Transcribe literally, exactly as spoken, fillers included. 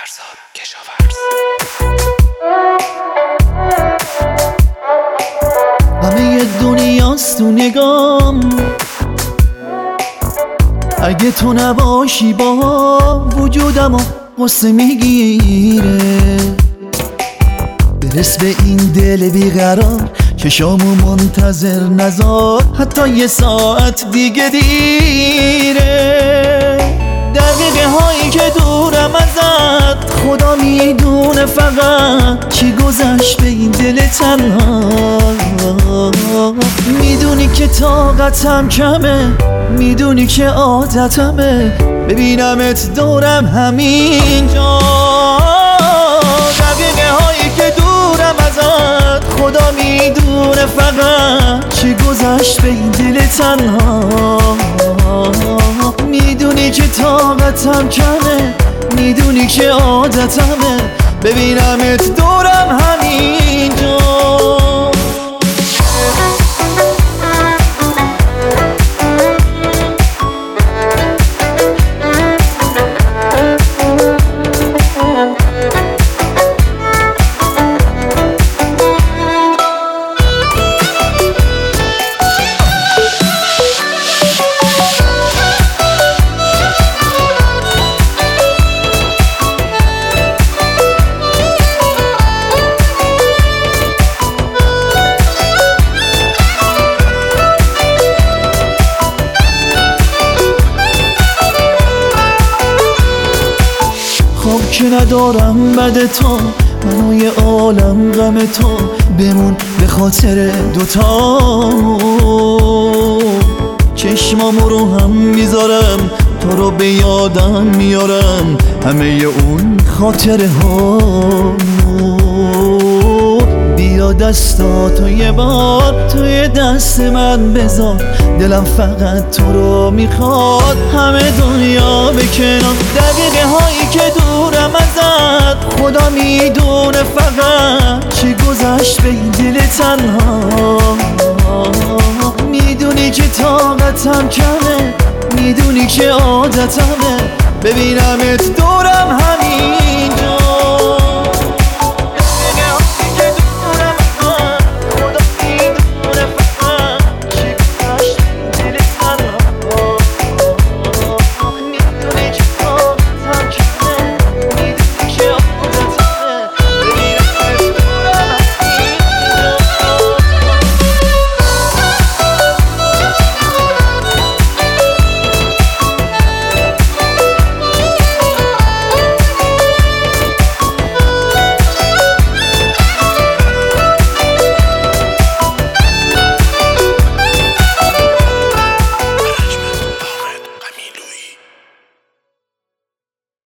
فرزاد کشاورز. همه دنیاست تو نگام، اگه تو نباشی با وجودمو قصه میگیره. برس به این دل بیقرار که شامو منتظر نذار، حتی یه ساعت دیگه دیره. دقیقه هایی که دورم ازت خدا میدونه فقط چی گذشت به این دل تنها. میدونی که طاقتم کمه، میدونی که عادتمه ببینمت دورم همینجا. دقیقه هایی که دورم ازت خدا میدونه فقط چی گذشت به این دل تنها. میدونی که طاقتم کمه، میدونی که عادتمه ببینمت دورم همینجا. خواب که ندارم بد تو، منو یه عالم غم تو بمون به خاطر دوتا. چشمامو رو هم میذارم تو رو به یادم میارم، همه اون خاطره ها. بیا دستاتو یه بار توی دست من بذار، دلم فقط تو رو میخواد همه دنیا به کنار. دقیقه هایی که دورم ازت خدا میدونه فقط چی گذشت به این دل تنها. میدونی که طاقتم کمه، میدونی که عادتمه ببینمت دو